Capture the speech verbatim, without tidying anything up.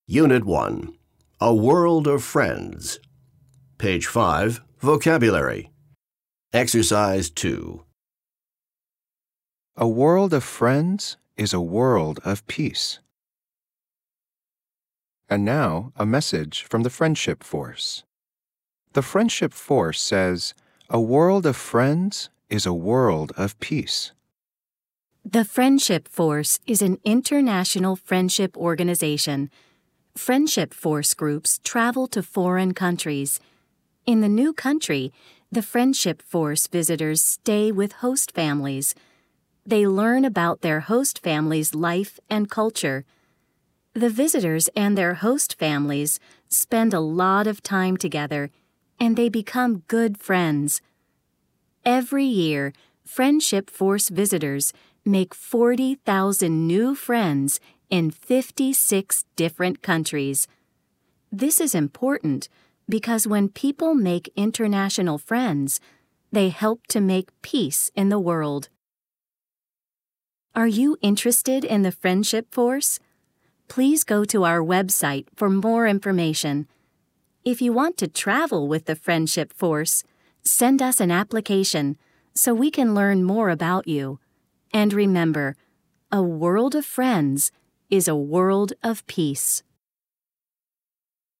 Unit one, A World of Friends. Page five, Vocabulary. Exercise two. A world of friends is a world of peace. And now, a message from the Friendship Force. The Friendship Force says, a world of friends is a world of peace. The Friendship Force is an international friendship organization. Friendship Force groups travel to foreign countries. In the new country, the Friendship Force visitors stay with host families. They learn about their host family's life and culture. The visitors and their host families spend a lot of time together, and they become good friends. Every year, Friendship Force visitors make forty thousand new friends in fifty-six different countries. This is important because when people make international friends, they help to make peace in the world. Are you interested in the Friendship Force? Please go to our website for more information. If you want to travel with the Friendship Force, send us an application so we can learn more about you. And remember, a world of friends is a world of peace.